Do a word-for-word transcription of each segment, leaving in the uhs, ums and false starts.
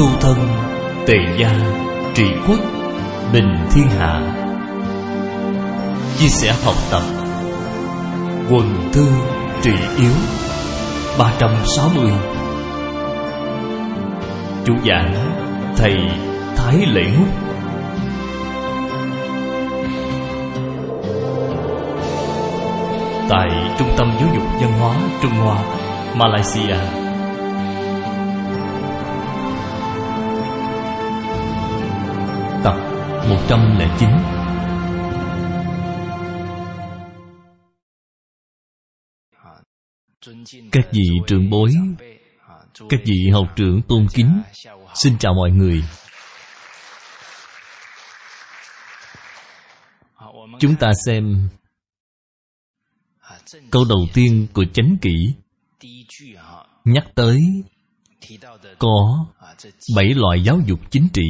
tu thân, tề gia, trị quốc, bình thiên hạ. Chia sẻ học tập, quần thư trị yếu. Ba trăm sáu mươi. Chủ giảng thầy Thái Lễ Húc. Tại Trung tâm Giáo dục Văn hóa Trung Hoa, Malaysia. Tập một trăm lẻ chín. Các vị trưởng bối, các vị học trưởng tôn kính, xin chào mọi người. Chúng ta xem câu đầu tiên của Chánh Kỷ, nhắc tới có bảy loại giáo dục chính trị.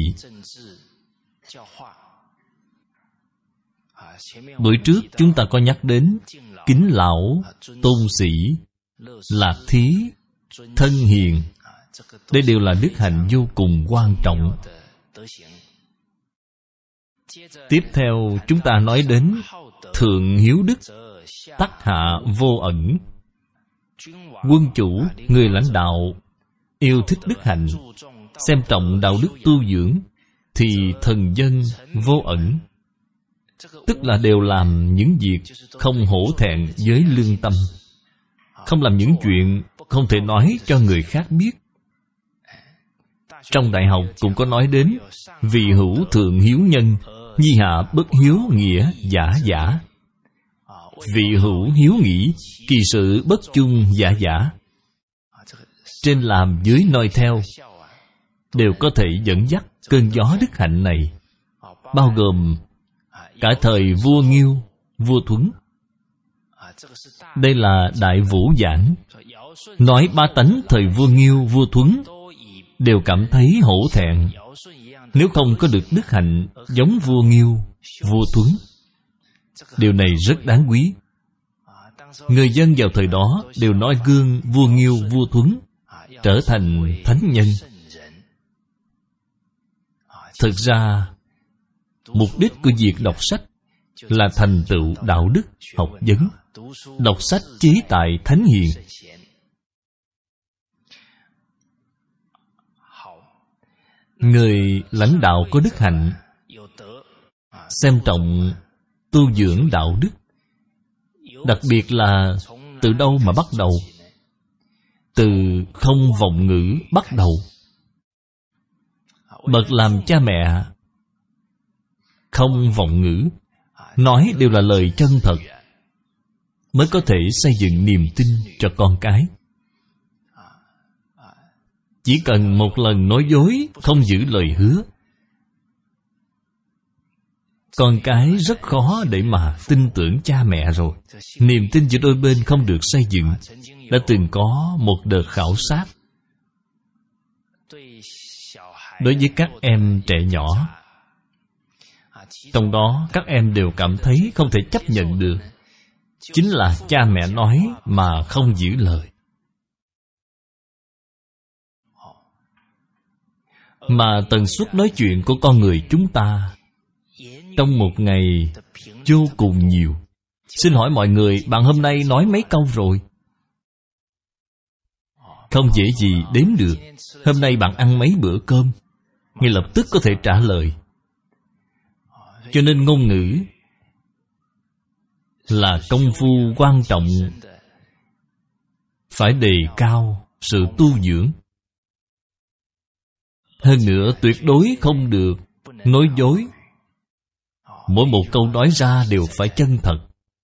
Bữa trước chúng ta có nhắc đến kính lão, tôn sĩ, lạc thí, thân hiền. Đây đều là đức hạnh vô cùng quan trọng. Tiếp theo chúng ta nói đến thượng hiếu đức, tắc hạ vô ẩn. Quân chủ, người lãnh đạo yêu thích đức hạnh, xem trọng đạo đức tu dưỡng, thì thần dân vô ẩn, tức là đều làm những việc không hổ thẹn với lương tâm, không làm những chuyện không thể nói cho người khác biết. Trong đại học cũng có nói đến vì hữu thượng hiếu nhân, nhi hạ bất hiếu nghĩa giả giả. Vị hữu hiếu nghĩ, kỳ sự bất chung giả giả. Trên làm dưới noi theo đều có thể dẫn dắt cơn gió đức hạnh này, bao gồm cả thời vua Nghiêu, vua Thuấn. Đây là Đại Vũ Giảng, nói ba tánh thời vua Nghiêu, vua Thuấn đều cảm thấy hổ thẹn nếu không có được đức hạnh giống vua Nghiêu, vua Thuấn. Điều này rất đáng quý. Người dân vào thời đó đều noi gương vua Nghiêu, vua Thuấn trở thành thánh nhân. Thực ra mục đích của việc đọc sách là thành tựu đạo đức, học vấn. Đọc sách chế tại thánh hiền. Người lãnh đạo có đức hạnh, xem trọng tu dưỡng đạo đức. Đặc biệt là từ đâu mà bắt đầu? Từ không vọng ngữ bắt đầu. Bậc làm cha mẹ không vọng ngữ, nói đều là lời chân thật, mới có thể xây dựng niềm tin cho con cái. Chỉ cần một lần nói dối, không giữ lời hứa, con cái rất khó để mà tin tưởng cha mẹ rồi. Niềm tin giữa đôi bên không được xây dựng. Đã từng có một đợt khảo sát đối với các em trẻ nhỏ. Trong đó các em đều cảm thấy không thể chấp nhận được, chính là cha mẹ nói mà không giữ lời. Mà tần suất nói chuyện của con người chúng ta trong một ngày vô cùng nhiều. Xin hỏi mọi người, bạn hôm nay nói mấy câu rồi? Không dễ gì đếm được. Hôm nay bạn ăn mấy bữa cơm? Ngay lập tức có thể trả lời. Cho nên ngôn ngữ là công phu quan trọng, phải đề cao sự tu dưỡng. Hơn nữa tuyệt đối không được nói dối. Mỗi một câu nói ra đều phải chân thật.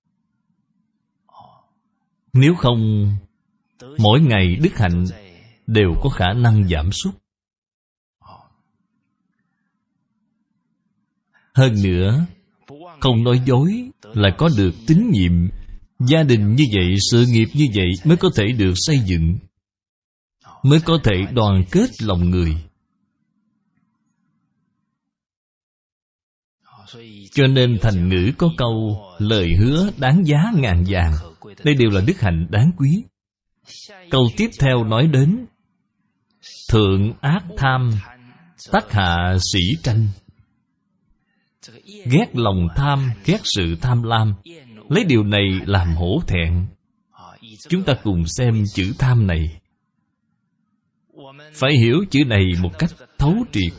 Nếu không, mỗi ngày đức hạnh đều có khả năng giảm sút. Hơn nữa, không nói dối là có được tín nhiệm. Gia đình như vậy, sự nghiệp như vậy mới có thể được xây dựng, mới có thể đoàn kết lòng người. Cho nên thành ngữ có câu lời hứa đáng giá ngàn vàng. Đây đều là đức hạnh đáng quý. Câu tiếp theo nói đến thượng ác tham, Tắc hạ sĩ tranh. Ghét lòng tham, ghét sự tham lam, lấy điều này làm hổ thẹn. Chúng ta cùng xem chữ tham này. Phải hiểu chữ này một cách thấu triệt,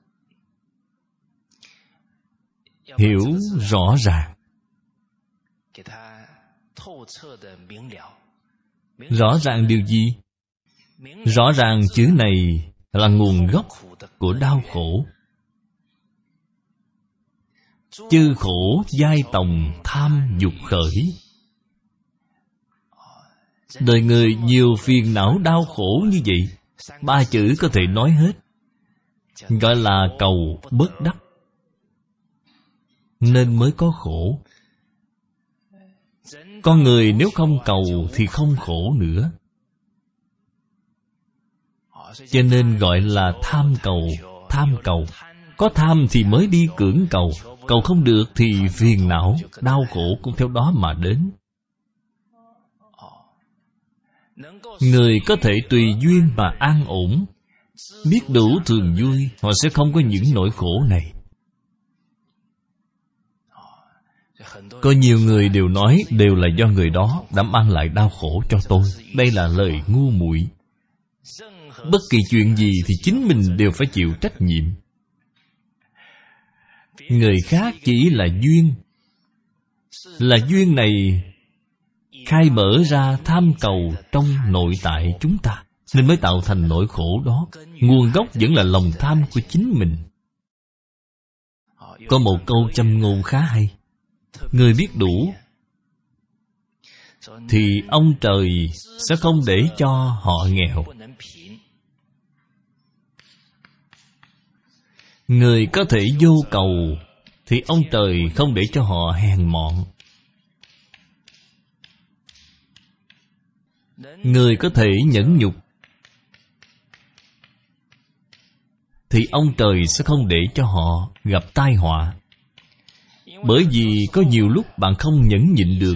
hiểu rõ ràng. Rõ ràng điều gì? Rõ ràng chữ này là nguồn gốc của đau khổ. Chư khổ giai tòng tham dục khởi. Đời người nhiều phiền não đau khổ như vậy, ba chữ có thể nói hết, gọi là cầu bất đắc, nên mới có khổ. Con người nếu không cầu thì không khổ nữa. Cho nên gọi là tham cầu, tham cầu. Có tham thì mới đi cưỡng cầu. Cầu không được thì phiền não, đau khổ cũng theo đó mà đến. Người có thể tùy duyên mà an ổn, biết đủ thường vui, họ sẽ không có những nỗi khổ này. Có nhiều người đều nói đều là do người đó đã mang lại đau khổ cho tôi. Đây là lời ngu muội. Bất kỳ chuyện gì thì chính mình đều phải chịu trách nhiệm. Người khác chỉ là duyên. Là duyên này khai mở ra tham cầu trong nội tại chúng ta, nên mới tạo thành nỗi khổ đó. Nguồn gốc vẫn là lòng tham của chính mình. Có một câu châm ngôn khá hay: người biết đủ thì ông trời sẽ không để cho họ nghèo. Người có thể vô cầu thì ông trời không để cho họ hèn mọn. Người có thể nhẫn nhục thì ông trời sẽ không để cho họ gặp tai họa. Bởi vì có nhiều lúc bạn không nhẫn nhịn được,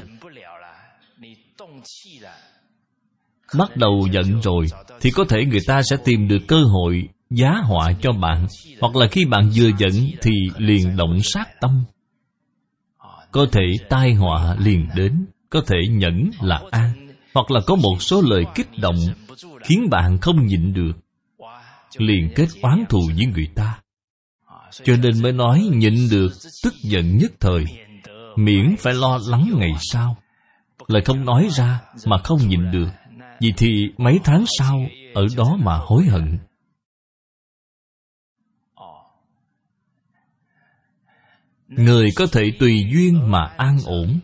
bắt đầu giận rồi, thì có thể người ta sẽ tìm được cơ hội giá họa cho bạn. Hoặc là khi bạn vừa giận thì liền động sát tâm, có thể tai họa liền đến. Có thể nhẫn là an. Hoặc là có một số lời kích động khiến bạn không nhịn được, liền kết oán thù với người ta. Cho nên mới nói nhịn được tức giận nhất thời, miễn phải lo lắng ngày sau. Lời không nói ra mà không nhịn được, vì thì mấy tháng sau ở đó mà hối hận. Người có thể tùy duyên mà an ổn.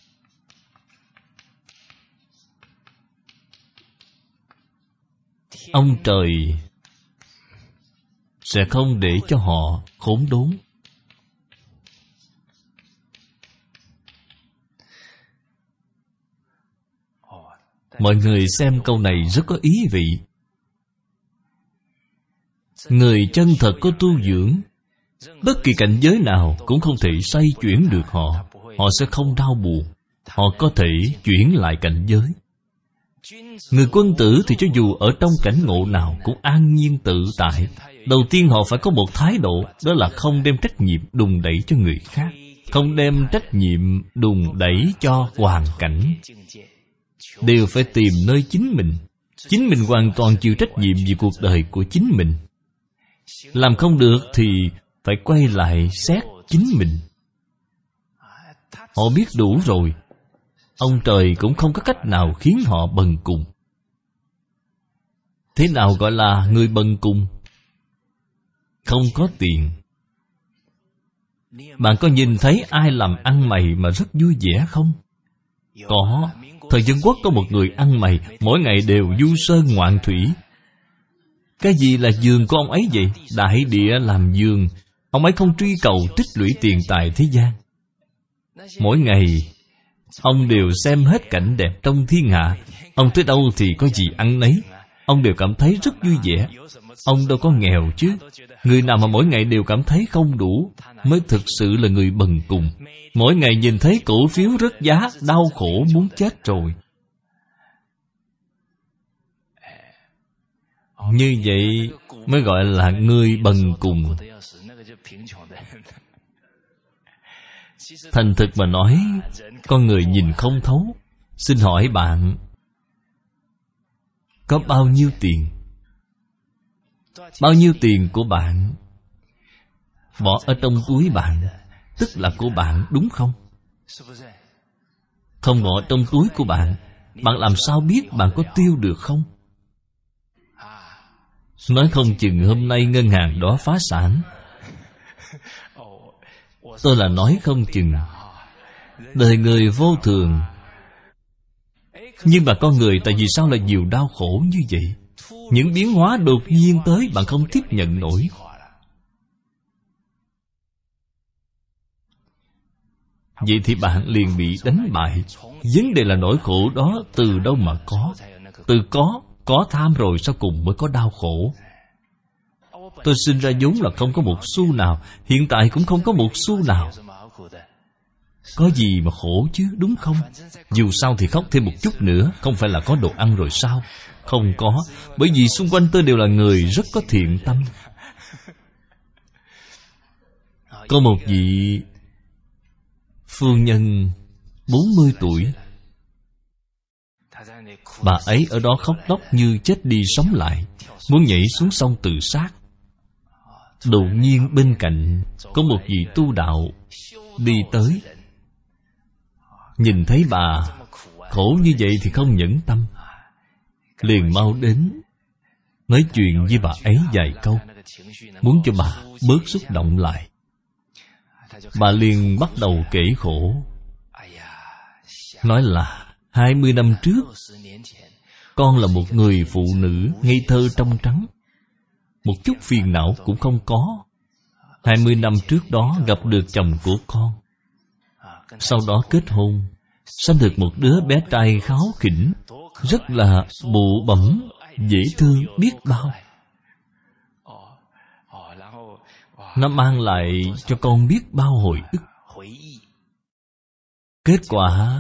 Ông trời sẽ không để cho họ khốn đốn. Mọi người xem câu này rất có ý vị. Người chân thật có tu dưỡng, bất kỳ cảnh giới nào cũng không thể xoay chuyển được họ. Họ sẽ không đau buồn. Họ có thể chuyển lại cảnh giới. Người quân tử thì cho dù ở trong cảnh ngộ nào cũng an nhiên tự tại. Đầu tiên họ phải có một thái độ, đó là không đem trách nhiệm đùn đẩy cho người khác, không đem trách nhiệm đùn đẩy cho hoàn cảnh. Đều phải tìm nơi chính mình. Chính mình hoàn toàn chịu trách nhiệm về cuộc đời của chính mình. Làm không được thì phải quay lại xét chính mình. Họ biết đủ rồi, ông trời cũng không có cách nào khiến họ bần cùng. Thế nào gọi là người bần cùng? Không có tiền. Bạn có nhìn thấy ai làm ăn mày mà rất vui vẻ không? Có. Thời Dân Quốc có một người ăn mày, mỗi ngày đều du sơn ngoạn thủy. Cái gì là giường của ông ấy vậy? Đại địa làm giường. Ông ấy không truy cầu tích lũy tiền tài thế gian. Mỗi ngày ông đều xem hết cảnh đẹp trong thiên hạ. Ông tới đâu thì có gì ăn nấy. Ông đều cảm thấy rất vui vẻ. Ông đâu có nghèo chứ. Người nào mà mỗi ngày đều cảm thấy không đủ mới thực sự là người bần cùng. Mỗi ngày nhìn thấy cổ phiếu rớt giá, đau khổ muốn chết rồi. Như vậy mới gọi là người bần cùng. Thành thực mà nói, con người nhìn không thấu. Xin hỏi bạn, có bao nhiêu tiền? Bao nhiêu tiền của bạn bỏ ở trong túi bạn, tức là của bạn, đúng không? Không bỏ trong túi của bạn, bạn làm sao biết bạn có tiêu được không? Nói không chừng hôm nay ngân hàng đó phá sản. Tôi là nói không chừng. Đời người vô thường. Nhưng mà con người tại vì sao lại nhiều đau khổ như vậy? Những biến hóa đột nhiên tới bạn không tiếp nhận nổi. Vậy thì bạn liền bị đánh bại. Vấn đề là nỗi khổ đó từ đâu mà có? Từ có, có tham rồi sau cùng mới có đau khổ. Tôi sinh ra vốn là không có một xu nào, hiện tại cũng không có một xu nào. Có gì mà khổ chứ, đúng không? Dù sao thì khóc thêm một chút nữa, không phải là có đồ ăn rồi sao? Không có, bởi vì xung quanh tôi đều là người rất có thiện tâm. Có một vị phu nhân bốn mươi tuổi, bà ấy ở đó khóc lóc như chết đi sống lại, muốn nhảy xuống sông tự sát. Đột nhiên bên cạnh có một vị tu đạo đi tới, nhìn thấy bà khổ như vậy thì không nhẫn tâm, liền mau đến nói chuyện với bà ấy vài câu, muốn cho bà bớt xúc động lại. Bà liền bắt đầu kể khổ, nói là hai mươi năm trước con là một người phụ nữ ngây thơ trong trắng, một chút phiền não cũng không có. Hai mươi năm trước đó gặp được chồng của con, sau đó kết hôn, sanh được một đứa bé trai kháu khỉnh, rất là bụ bẫm, dễ thương biết bao. Nó mang lại cho con biết bao hồi ức. Kết quả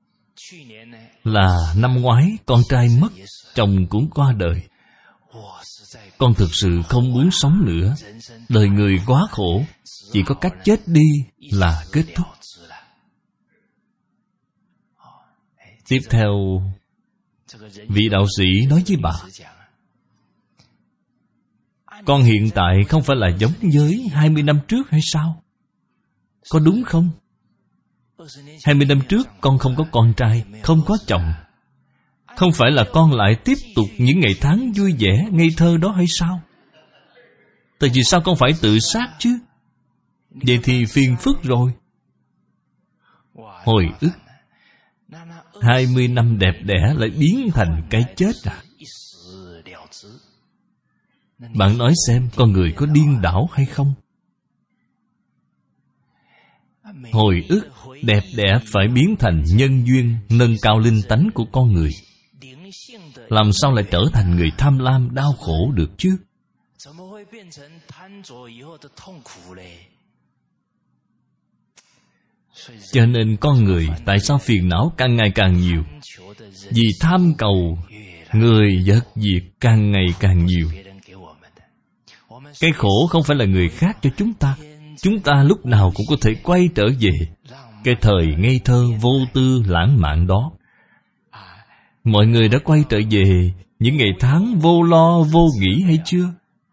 là năm ngoái con trai mất, chồng cũng qua đời. Con thực sự không muốn sống nữa. Đời người quá khổ, chỉ có cách chết đi là kết thúc. Tiếp theo, vị đạo sĩ nói với bà, con hiện tại không phải là giống với hai mươi năm trước hay sao? Có đúng không? Hai mươi năm trước con không có con trai, không có chồng. Không phải là con lại tiếp tục những ngày tháng vui vẻ, ngây thơ đó hay sao? Tại vì sao con phải tự sát chứ? Vậy thì phiền phức rồi. Hồi ức hai mươi năm đẹp đẽ lại biến thành cái chết à? Bạn nói xem, con người có điên đảo hay không? Hồi ức đẹp đẽ phải biến thành nhân duyên, nâng cao linh tánh của con người. Làm sao lại trở thành người tham lam đau khổ được chứ? Cho nên con người tại sao phiền não càng ngày càng nhiều? Vì tham cầu, người vật việc càng ngày càng nhiều. Cái khổ không phải là người khác cho chúng ta. Chúng ta lúc nào cũng có thể quay trở về cái thời ngây thơ vô tư lãng mạn đó. Mọi người đã quay trở về những ngày tháng vô lo vô nghĩ hay chưa?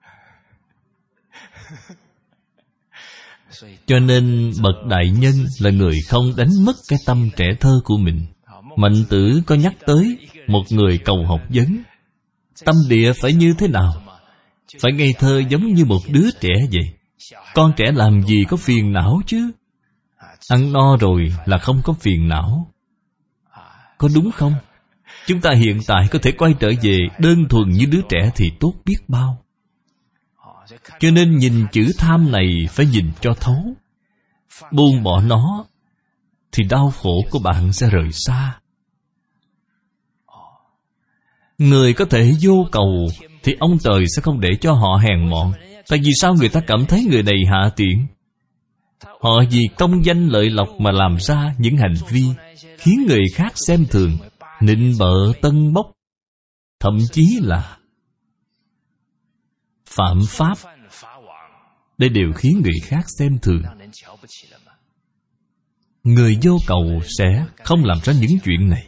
Cho nên bậc đại nhân là người không đánh mất cái tâm trẻ thơ của mình. Mạnh Tử có nhắc tới một người cầu học vấn. Tâm địa phải như thế nào? Phải ngây thơ giống như một đứa trẻ vậy. Con trẻ làm gì có phiền não chứ? Ăn no rồi là không có phiền não. Có đúng không? Chúng ta hiện tại có thể quay trở về đơn thuần như đứa trẻ thì tốt biết bao. Cho nên nhìn chữ tham này phải nhìn cho thấu. Buông bỏ nó thì đau khổ của bạn sẽ rời xa. Người có thể vô cầu thì ông trời sẽ không để cho họ hèn mọn. Tại vì sao người ta cảm thấy người này hạ tiện? Họ vì công danh lợi lộc mà làm ra những hành vi khiến người khác xem thường, nịnh bợ tân bốc, thậm chí là phạm pháp, đây đều khiến người khác xem thường. Người vô cầu sẽ không làm ra những chuyện này.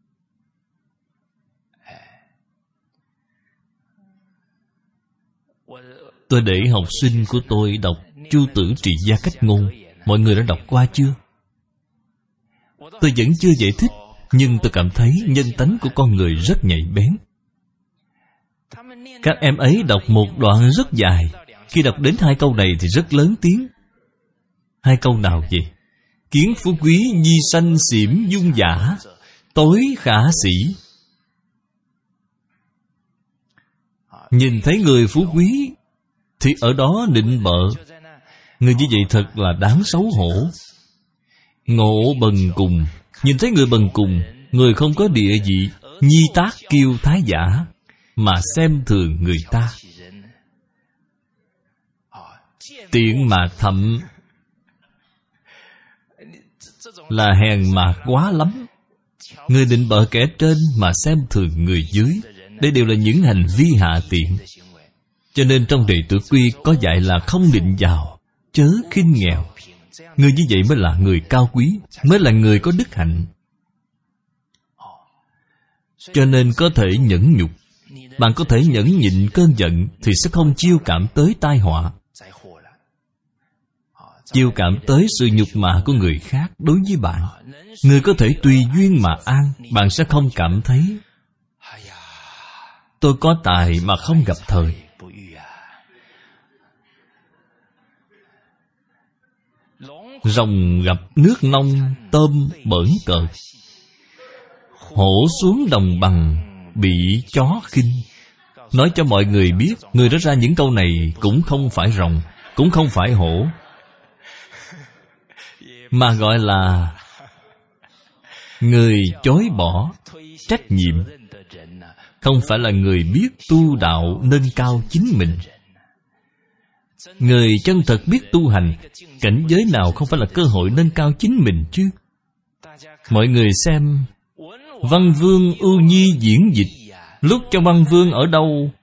Tôi để học sinh của tôi đọc Chu Tử Trị Gia Cách Ngôn. Mọi người đã đọc qua chưa? Tôi vẫn chưa giải thích, nhưng tôi cảm thấy nhân tánh của con người rất nhạy bén. Các em ấy đọc một đoạn rất dài, khi đọc đến hai câu này thì rất lớn tiếng. Hai câu nào vậy? Kiến phú quý nhi sanh xỉm dung giả, tối khả sĩ. Nhìn thấy người phú quý thì ở đó nịnh bợ. Người như vậy thật là đáng xấu hổ. Ngộ bần cùng, nhìn thấy người bần cùng, người không có địa vị, nhi tác kiêu thái giả, mà xem thường người ta. Tiện mà thậm là hèn mà quá lắm. Người định bợ kẻ trên mà xem thường người dưới, đây đều là những hành vi hạ tiện. Cho nên trong Đệ Tử Quy có dạy là không định giàu, chớ khinh nghèo. Người như vậy mới là người cao quý, mới là người có đức hạnh. Cho nên có thể nhẫn nhục. Bạn có thể nhẫn nhịn cơn giận thì sẽ không chiêu cảm tới tai họa, chiêu cảm tới sự nhục mạ của người khác đối với bạn. Người có thể tùy duyên mà an, bạn sẽ không cảm thấy tôi có tài mà không gặp thời. Rồng gặp nước nông, tôm bỡn cợt. Hổ xuống đồng bằng, bị chó khinh. Nói cho mọi người biết, người nói ra những câu này cũng không phải rồng, cũng không phải hổ, mà gọi là người chối bỏ trách nhiệm. Không phải là người biết tu đạo nâng cao chính mình. Người chân thật biết tu hành, cảnh giới nào không phải là cơ hội nâng cao chính mình chứ? Mọi người xem Văn Vương Ưu Nhi diễn dịch, lúc cho Văn Vương ở đâu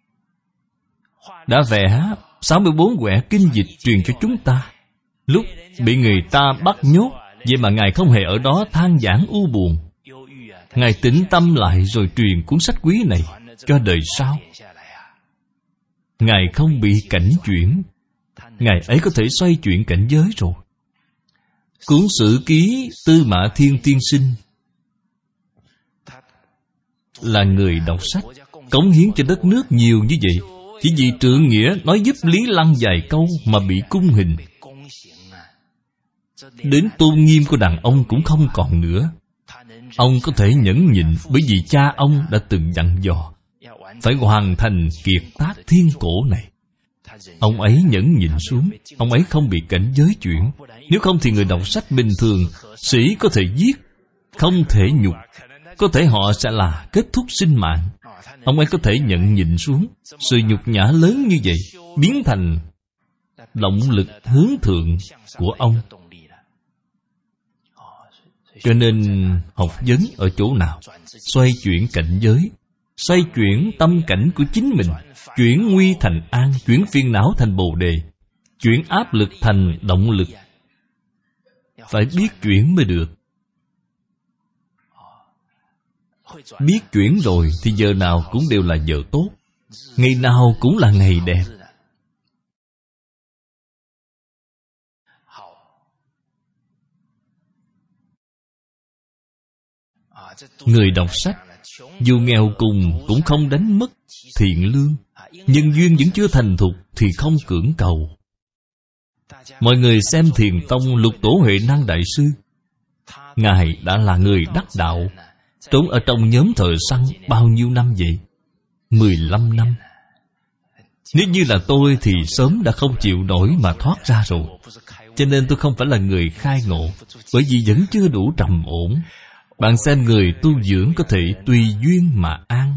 đã vẽ sáu mươi bốn quẻ kinh dịch truyền cho chúng ta. Lúc bị người ta bắt nhốt, vậy mà Ngài không hề ở đó than vãn u buồn. Ngài tĩnh tâm lại rồi truyền cuốn sách quý này cho đời sau. Ngài không bị cảnh chuyển, Ngài ấy có thể xoay chuyển cảnh giới rồi. Cuốn Sử Ký Tư Mã Thiên Tiên Sinh là người đọc sách, cống hiến cho đất nước nhiều như vậy, chỉ vì trượng nghĩa nói giúp Lý Lăng vài câu mà bị cung hình. Đến tôn nghiêm của đàn ông cũng không còn nữa. Ông có thể nhẫn nhịn bởi vì cha ông đã từng dặn dò phải hoàn thành kiệt tác thiên cổ này. Ông ấy nhẫn nhịn xuống, ông ấy không bị cảnh giới chuyển. Nếu không thì người đọc sách bình thường, sĩ có thể giết, không thể nhục, có thể họ sẽ là kết thúc sinh mạng. Ông ấy có thể nhận nhịn xuống. Sự nhục nhã lớn như vậy biến thành động lực hướng thượng của ông. Cho nên học vấn ở chỗ nào? Xoay chuyển cảnh giới, xoay chuyển tâm cảnh của chính mình, chuyển nguy thành an, chuyển phiền não thành bồ đề, chuyển áp lực thành động lực. Phải biết chuyển mới được. Biết chuyển rồi thì giờ nào cũng đều là giờ tốt, ngày nào cũng là ngày đẹp. Người đọc sách dù nghèo cùng cũng không đánh mất thiện lương. Nhân duyên vẫn chưa thành thục thì không cưỡng cầu. Mọi người xem Thiền Tông Lục Tổ Huệ Năng Đại Sư, Ngài đã là người đắc đạo, trốn ở trong nhóm thợ săn bao nhiêu năm vậy? Mười lăm năm. Nếu như là tôi thì sớm đã không chịu nổi mà thoát ra rồi. Cho nên tôi không phải là người khai ngộ, bởi vì vẫn chưa đủ trầm ổn. Bạn xem người tu dưỡng có thể tùy duyên mà an,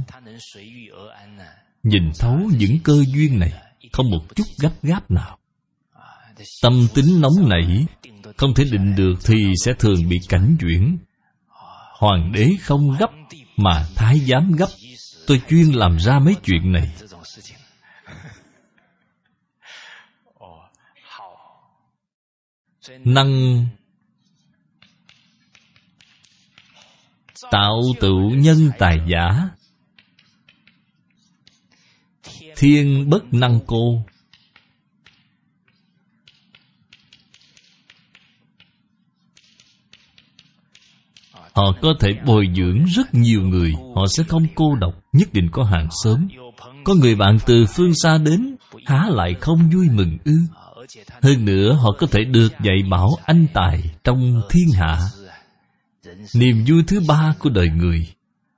nhìn thấu những cơ duyên này, không một chút gấp gáp nào. Tâm tính nóng nảy, không thể định được thì sẽ thường bị cảnh chuyển. Hoàng đế không gấp mà thái giám gấp. Tôi chuyên làm ra mấy chuyện này. Năng tạo tựu nhân tài giả, thiên bất năng cô. Họ có thể bồi dưỡng rất nhiều người. Họ sẽ không cô độc, nhất định có hàng xóm. Có người bạn từ phương xa đến, há lại không vui mừng ư? Hơn nữa họ có thể được dạy bảo anh tài trong thiên hạ. Niềm vui thứ ba của đời người.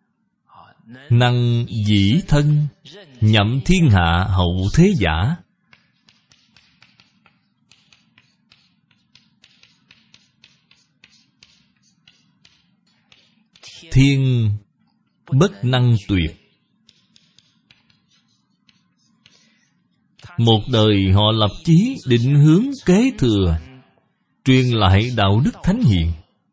Năng dĩ thân, nhậm thiên hạ hậu thế giả. Thiên bất năng tuyệt. Một đời họ lập chí định hướng kế thừa, truyền lại đạo đức thánh hiền.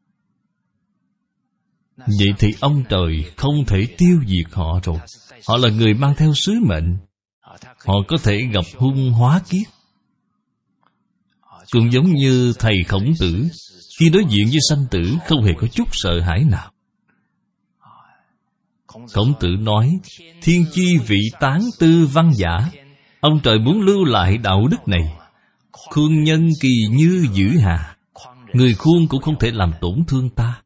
Vậy thì ông trời không thể tiêu diệt họ rồi. Họ là người mang theo sứ mệnh. Họ có thể gặp hung hóa kiếp. Cũng giống như thầy Khổng Tử, khi đối diện với sanh tử không hề có chút sợ hãi nào. Khổng Tử nói, thiên chi vị tán tư văn giả. Ông trời muốn lưu lại đạo đức này. Khuôn nhân kỳ như giữ hà. Người khuôn cũng không thể làm tổn thương ta.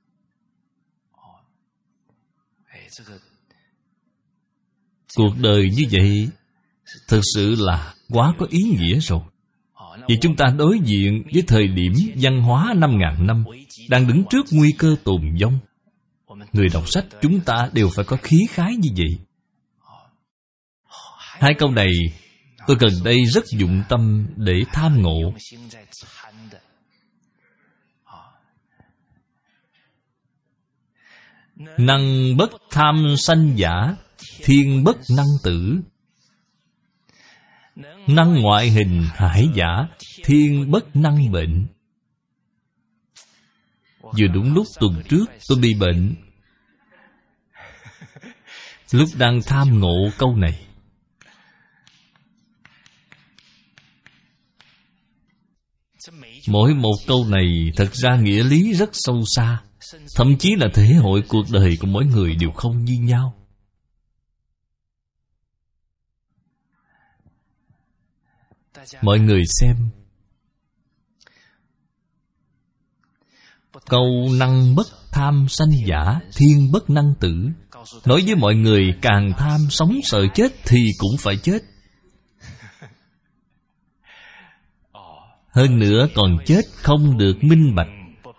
Cuộc đời như vậy thực sự là quá có ý nghĩa rồi. Vì chúng ta đối diện với thời điểm văn hóa năm ngàn năm, đang đứng trước nguy cơ tồn vong. Người đọc sách chúng ta đều phải có khí khái như vậy. Hai câu này tôi gần đây rất dụng tâm để tham ngộ. Năng bất tham sanh giả, thiên bất năng tử. Năng ngoại hình hải giả, thiên bất năng bệnh. Vừa đúng lúc tuần trước tôi bị bệnh. Lúc đang tham ngộ câu này, mỗi một câu này thật ra nghĩa lý rất sâu xa. Thậm chí là thể hội cuộc đời của mỗi người đều không như nhau. Mọi người xem, câu năng bất tham sanh giả, thiên bất năng tử, nói với mọi người càng tham sống sợ chết thì cũng phải chết. Hơn nữa còn chết không được minh bạch.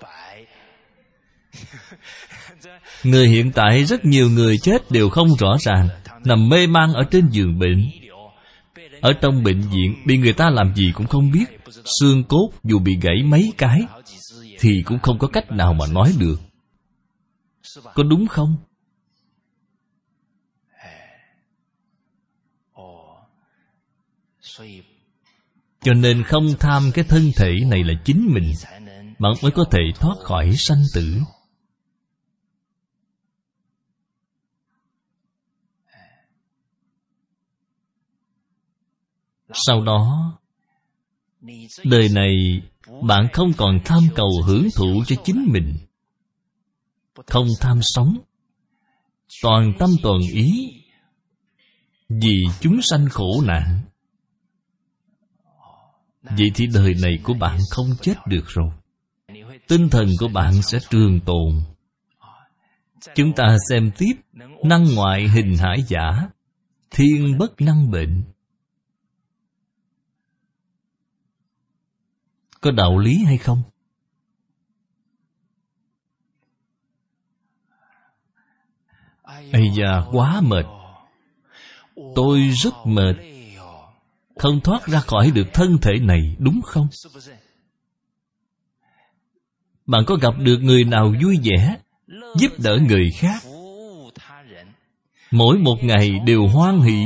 Người hiện tại rất nhiều người chết đều không rõ ràng, nằm mê man ở trên giường bệnh. Ở trong bệnh viện bị người ta làm gì cũng không biết. Xương cốt dù bị gãy mấy cái thì cũng không có cách nào mà nói được. Có đúng không? Cho nên không tham cái thân thể này là chính mình, bạn mới có thể thoát khỏi sanh tử. Sau đó, đời này bạn không còn tham cầu hưởng thụ cho chính mình, không tham sống, toàn tâm toàn ý vì chúng sanh khổ nạn. Vậy thì đời này của bạn không chết được rồi. Tinh thần của bạn sẽ trường tồn. Chúng ta xem tiếp. Năng ngoại hình hải giả, thiên bất năng bệnh. Có đạo lý hay không? Ây da, quá mệt. Tôi rất mệt, không thoát ra khỏi được thân thể này, đúng không? Bạn có gặp được người nào vui vẻ, giúp đỡ người khác, mỗi một ngày đều hoan hỷ,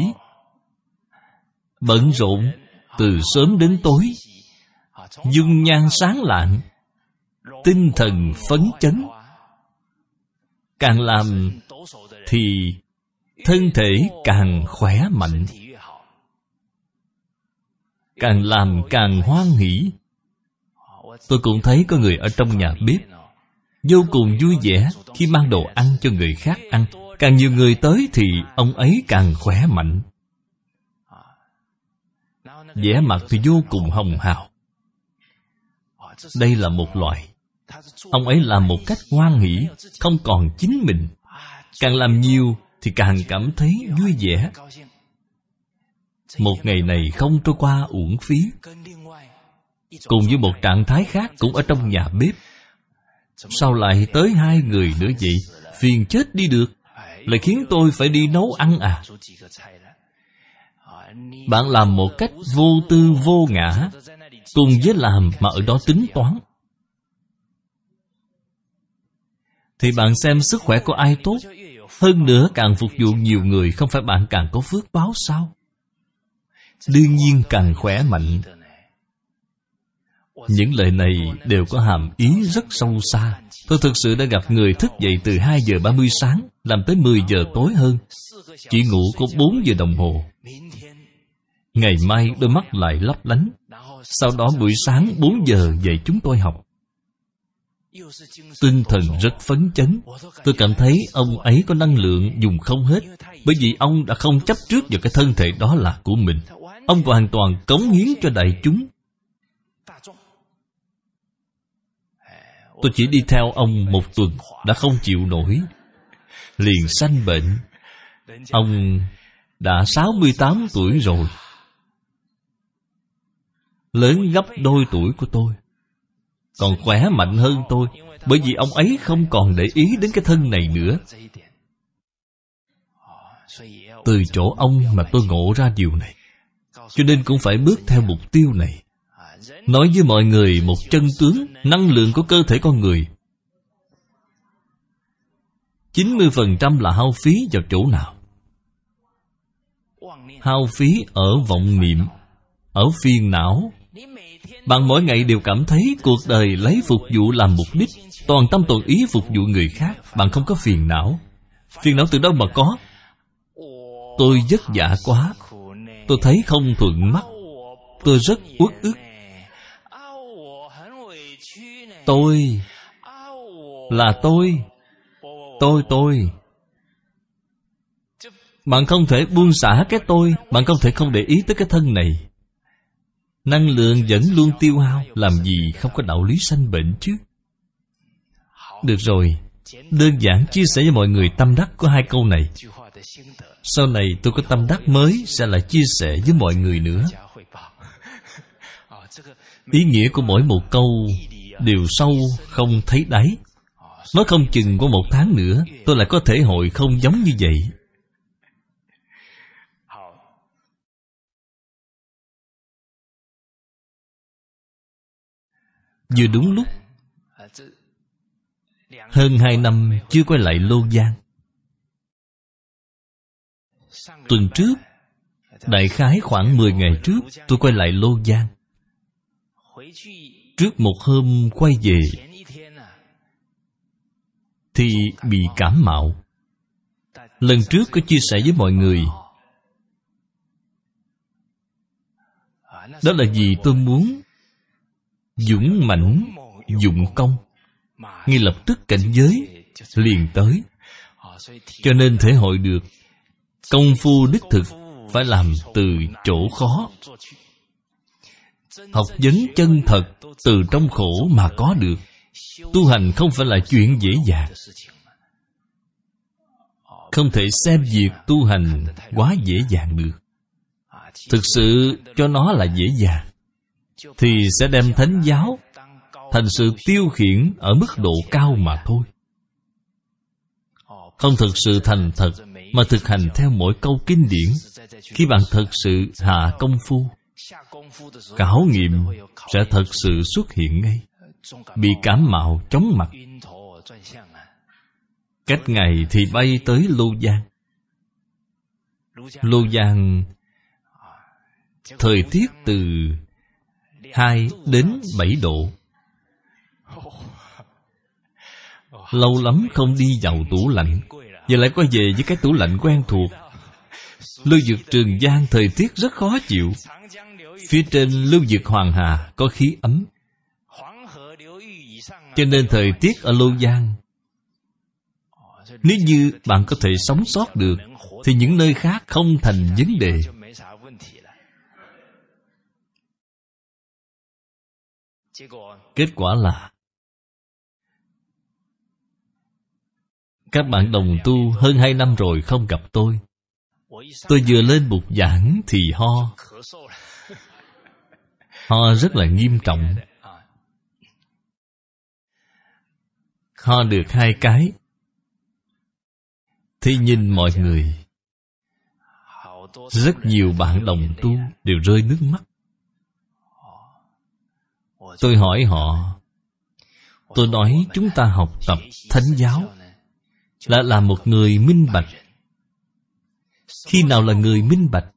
bận rộn từ sớm đến tối, dung nhan sáng lạng, tinh thần phấn chấn. Càng làm thì thân thể càng khỏe mạnh, càng làm càng hoan hỷ. Tôi cũng thấy có người ở trong nhà bếp vô cùng vui vẻ khi mang đồ ăn cho người khác ăn. Càng nhiều người tới thì ông ấy càng khỏe mạnh, vẻ mặt thì vô cùng hồng hào. Đây là một loại. Ông ấy làm một cách ngoan hỷ, không còn chính mình. Càng làm nhiều thì càng cảm thấy vui vẻ. Một ngày này không trôi qua uổng phí. Cùng với một trạng thái khác cũng ở trong nhà bếp. Sao lại tới hai người nữa vậy? Phiền chết đi được. Lại khiến tôi phải đi nấu ăn à? Bạn làm một cách vô tư vô ngã, cùng với làm mà ở đó tính toán, thì bạn xem sức khỏe của ai tốt. Hơn nữa càng phục vụ nhiều người, không phải bạn càng có phước báo sao? Đương nhiên càng khỏe mạnh. Những lời này đều có hàm ý rất sâu xa. Tôi thực sự đã gặp người thức dậy từ hai giờ ba mươi sáng, làm tới mười giờ tối hơn, chỉ ngủ có bốn giờ đồng hồ. Ngày mai đôi mắt lại lấp lánh. Sau đó buổi sáng bốn giờ dạy chúng tôi học. Tinh thần rất phấn chấn. Tôi cảm thấy ông ấy có năng lượng dùng không hết, bởi vì ông đã không chấp trước vào cái thân thể đó là của mình. Ông hoàn toàn cống hiến cho đại chúng. Tôi chỉ đi theo ông một tuần đã không chịu nổi, liền sanh bệnh. Ông đã sáu mươi tám tuổi rồi, lớn gấp đôi tuổi của tôi, còn khỏe mạnh hơn tôi, bởi vì ông ấy không còn để ý đến cái thân này nữa. Từ chỗ ông mà tôi ngộ ra điều này, cho nên cũng phải bước theo mục tiêu này. Nói với mọi người một chân tướng, năng lượng của cơ thể con người chín mươi phần trăm là hao phí vào chỗ nào? Hao phí ở vọng niệm, ở phiền não. Bạn mỗi ngày đều cảm thấy cuộc đời lấy phục vụ làm mục đích, toàn tâm toàn ý phục vụ người khác. Bạn không có phiền não. Phiền não từ đâu mà có? Tôi vất vả quá, tôi thấy không thuận mắt, tôi rất uất ức. Tôi là tôi, tôi tôi. Bạn không thể buông xả cái tôi, bạn không thể không để ý tới cái thân này. Năng lượng vẫn luôn tiêu hao, làm gì không có đạo lý sanh bệnh chứ. Được rồi, đơn giản chia sẻ với mọi người tâm đắc của hai câu này. Sau này tôi có tâm đắc mới sẽ lại chia sẻ với mọi người nữa. Ý nghĩa của mỗi một câu đều sâu không thấy đáy. Nói không chừng qua một tháng nữa tôi lại có thể hội không giống như vậy. Vừa đúng lúc hơn hai năm chưa quay lại Lô Giang. Tuần trước, đại khái khoảng mười ngày trước, tôi quay lại Lô Giang. Trước một hôm quay về thì bị cảm mạo. Lần trước có chia sẻ với mọi người, đó là vì tôi muốn dũng mãnh dụng công, ngay lập tức cảnh giới liền tới. Cho nên thể hội được công phu đích thực phải làm từ chỗ khó. Học vấn chân thật từ trong khổ mà có được. Tu hành không phải là chuyện dễ dàng. Không thể xem việc tu hành quá dễ dàng được. Thực sự cho nó là dễ dàng thì sẽ đem thánh giáo thành sự tiêu khiển ở mức độ cao mà thôi. Không thực sự thành thật mà thực hành theo mỗi câu kinh điển. Khi bạn thật sự hạ công phu, khảo nghiệm sẽ thật sự xuất hiện ngay. Bị cảm mạo chóng mặt, cách ngày thì bay tới Lô Giang. Lô Giang thời tiết từ hai đến bảy độ. Lâu lắm không đi vào tủ lạnh, giờ lại quay về với cái tủ lạnh quen thuộc. Lưu vực Trường Giang thời tiết rất khó chịu. Phía trên lưu vực Hoàng Hà có khí ấm, Cho nên thời tiết ở Lô Giang, nếu như bạn có thể sống sót được, thì những nơi khác không thành vấn đề. Kết quả là các bạn đồng tu hơn hai năm rồi không gặp tôi. Tôi vừa lên bục giảng thì ho. Ho rất là nghiêm trọng. Ho được hai cái thì nhìn mọi người, rất nhiều bạn đồng tu đều rơi nước mắt. Tôi hỏi họ, tôi nói chúng ta học tập Thánh giáo là là một người minh bạch. Khi nào là người minh bạch?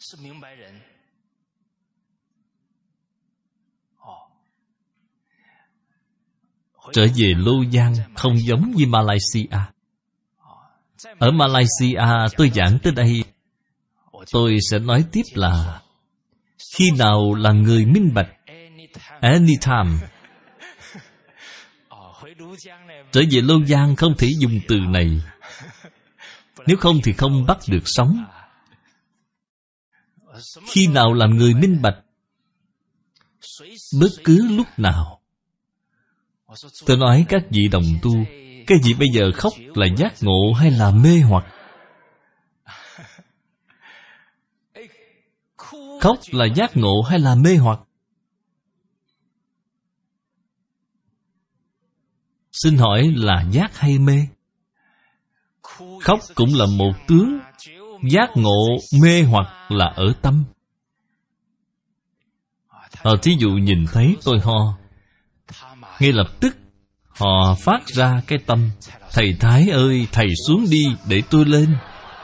Trở về Lô Giang không giống như Malaysia. Ở Malaysia tôi giảng tới đây, tôi sẽ nói tiếp là khi nào là người minh bạch? Anytime. Trở về Lô Giang không thể dùng từ này, nếu không thì không bắt được sống. Khi nào làm người minh bạch? Bất cứ lúc nào. Tôi nói các vị đồng tu, cái gì bây giờ khóc là giác ngộ hay là mê hoặc? Khóc là giác ngộ hay là mê hoặc? Xin hỏi là giác hay mê? Khóc cũng là một tướng, giác ngộ, mê hoặc là ở tâm. Họ thí dụ nhìn thấy tôi ho, ngay lập tức họ phát ra cái tâm: thầy Thái ơi, thầy xuống đi để tôi lên.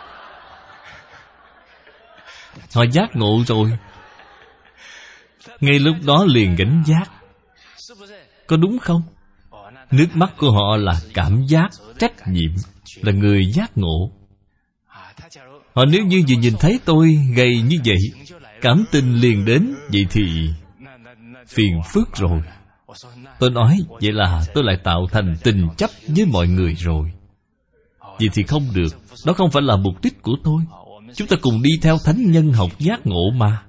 Họ giác ngộ rồi, ngay lúc đó liền gánh giác. Có đúng không? Nước mắt của họ là cảm giác, trách nhiệm, là người giác ngộ. Họ nếu như vừa nhìn thấy tôi gầy như vậy, cảm tình liền đến, vậy thì phiền phức rồi. Tôi nói, vậy là tôi lại tạo thành tình chấp với mọi người rồi. Vậy thì không được. Đó không phải là mục đích của tôi. Chúng ta cùng đi theo thánh nhân học giác ngộ mà.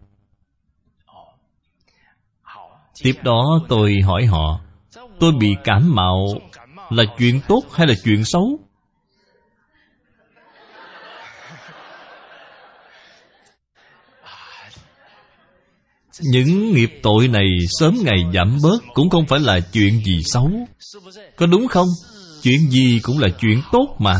Tiếp đó tôi hỏi họ, tôi bị cảm mạo là chuyện tốt hay là chuyện xấu? Những nghiệp tội này sớm ngày giảm bớt cũng không phải là chuyện gì xấu. Có đúng không? Chuyện gì cũng là chuyện tốt mà.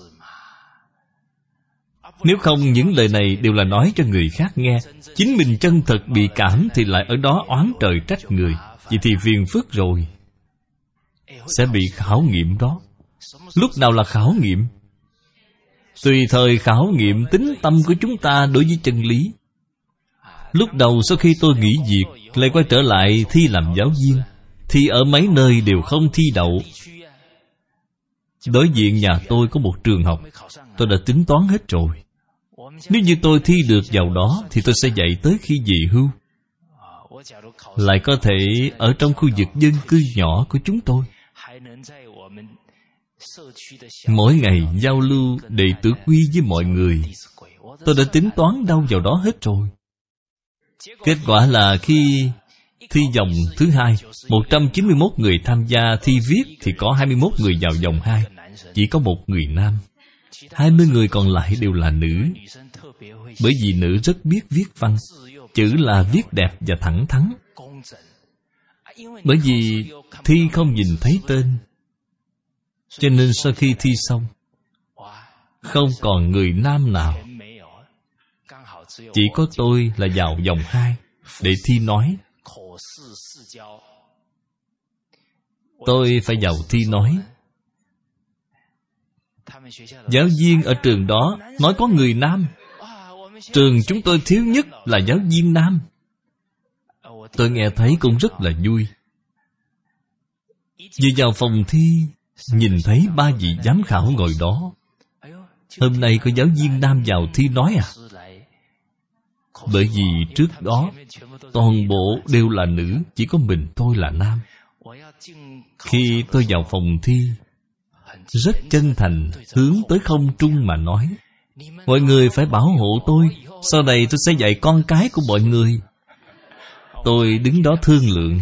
Nếu không, những lời này đều là nói cho người khác nghe. Chính mình chân thật bị cảm thì lại ở đó oán trời trách người. Vậy thì phiền phức rồi. Sẽ bị khảo nghiệm đó. Lúc nào là khảo nghiệm? Tùy thời khảo nghiệm tính tâm của chúng ta đối với chân lý. Lúc đầu sau khi tôi nghỉ việc, lại quay trở lại thi làm giáo viên, thì ở mấy nơi đều không thi đậu. Đối diện nhà tôi có một trường học, tôi đã tính toán hết rồi. Nếu như tôi thi được vào đó, thì tôi sẽ dạy tới khi về hưu. Lại có thể ở trong khu vực dân cư nhỏ của chúng tôi, mỗi ngày giao lưu đệ tử quy với mọi người. Tôi đã tính toán đâu vào đó hết rồi. Kết quả là khi thi vòng thứ hai, một trăm chín mươi mốt người tham gia thi viết thì có hai mươi mốt người vào vòng hai. Chỉ có một người nam. hai mươi người còn lại đều là nữ. Bởi vì nữ rất biết viết văn. Chữ là viết đẹp và thẳng thắn. Bởi vì thi không nhìn thấy tên, cho nên sau khi thi xong, không còn người nam nào. Chỉ có tôi là vào vòng hai để thi nói. Tôi phải vào thi nói. Giáo viên ở trường đó nói có người nam. Trường chúng tôi thiếu nhất là giáo viên nam. Tôi nghe thấy cũng rất là vui. Vừa vào phòng thi, nhìn thấy ba vị giám khảo ngồi đó. Hôm nay có giáo viên nam vào thi nói à? Bởi vì trước đó toàn bộ đều là nữ, chỉ có mình tôi là nam. Khi tôi vào phòng thi, rất chân thành hướng tới không trung mà nói: mọi người phải bảo hộ tôi, sau này tôi sẽ dạy con cái của mọi người. Tôi đứng đó thương lượng.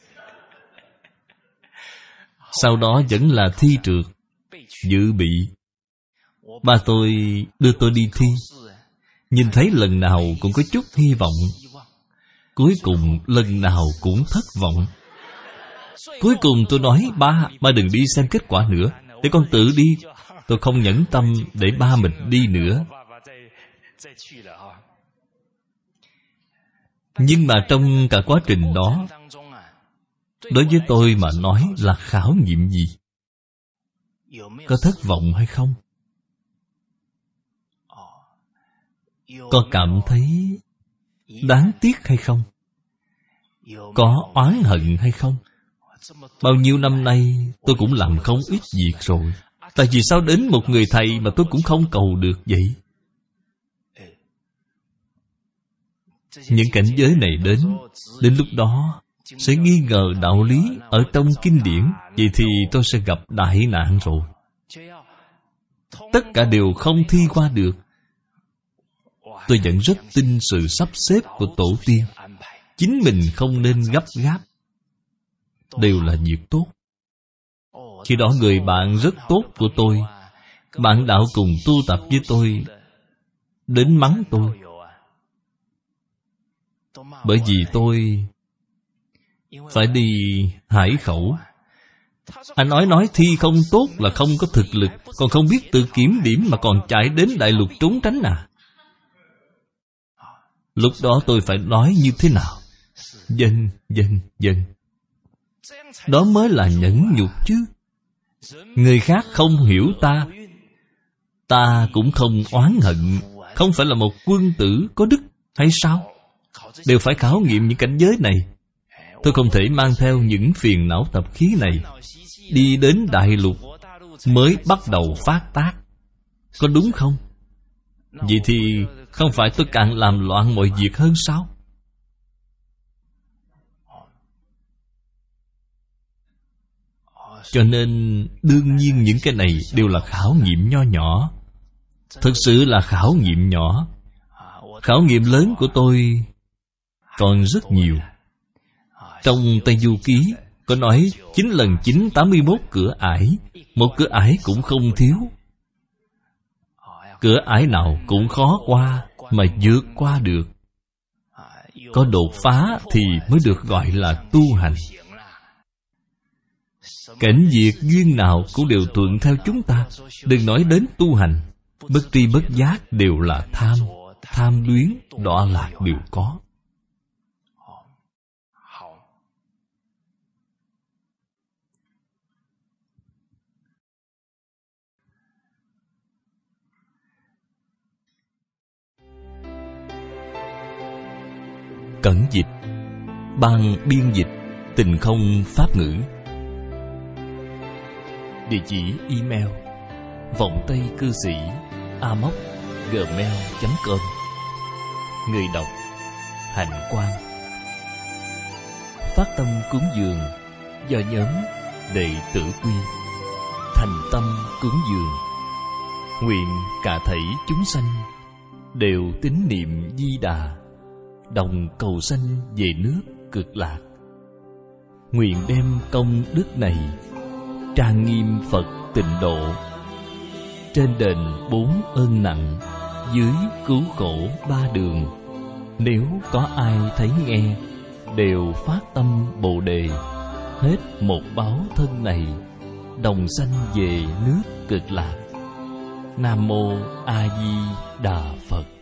Sau đó vẫn là thi trượt, dự bị. Ba tôi đưa tôi đi thi. Nhìn thấy lần nào cũng có chút hy vọng, cuối cùng lần nào cũng thất vọng. Cuối cùng tôi nói: Ba, ba đừng đi xem kết quả nữa, để con tự đi. Tôi không nhẫn tâm để ba mình đi nữa. Nhưng mà trong cả quá trình đó, đối với tôi mà nói là khảo nghiệm gì? Có thất vọng hay không? Có cảm thấy đáng tiếc hay không? Có oán hận hay không? Bao nhiêu năm nay tôi cũng làm không ít việc rồi. Tại vì sao đến một người thầy mà tôi cũng không cầu được vậy? Những cảnh giới này đến, đến lúc đó sẽ nghi ngờ đạo lý ở trong kinh điển. Vậy thì tôi sẽ gặp đại nạn rồi. Tất cả đều không thi qua được. Tôi vẫn rất tin sự sắp xếp của tổ tiên. Chính mình không nên gấp gáp, đều là việc tốt. Khi đó người bạn rất tốt của tôi, bạn đạo cùng tu tập với tôi, đến mắng tôi. Bởi vì tôi phải đi Hải Khẩu. Anh nói nói thi không tốt là không có thực lực, còn không biết tự kiểm điểm mà còn chạy đến đại lục trốn tránh à? Lúc đó tôi phải nói như thế nào? Vâng, vâng, vâng. Đó mới là nhẫn nhục chứ. Người khác không hiểu ta, ta cũng không oán hận. Không phải là một quân tử có đức hay sao? Đều phải khảo nghiệm những cảnh giới này. Tôi không thể mang theo những phiền não tập khí này đi đến đại lục mới bắt đầu phát tác. Có đúng không? Vậy thì không phải tôi càng làm loạn mọi việc hơn sao? Cho nên đương nhiên những cái này đều là khảo nghiệm nho nhỏ. Thực sự là khảo nghiệm nhỏ. Khảo nghiệm lớn của tôi còn rất nhiều. Trong Tây Du Ký có nói chín lần chín tám mươi mốt cửa ải, một cửa ải cũng không thiếu. Cửa ải nào cũng khó qua mà vượt qua được. Có đột phá thì mới được gọi là tu hành. Cảnh việc duyên nào cũng đều thuận theo chúng ta. Đừng nói đến tu hành. Bất tri bất giác đều là tham. Tham luyến, đọa lạc đều có. Cẩn dịch, ban biên dịch Tình Không Pháp Ngữ. Địa chỉ email vọng tây cư sĩ a m o c gmail chấm com. Người đọc Hạnh Quang. Phát tâm cúng dường do nhóm Đệ tử Quy. Thành tâm cúng dường, nguyện cả thảy chúng sanh đều tín niệm Di Đà, đồng cầu sanh về nước Cực Lạc. Nguyện đem công đức này trang nghiêm Phật Tịnh Độ, trên đền bốn ơn nặng, dưới cứu khổ ba đường. Nếu có ai thấy nghe, đều phát tâm Bồ Đề, hết một báo thân này, đồng sanh về nước Cực Lạc. Nam Mô A Di Đà Phật.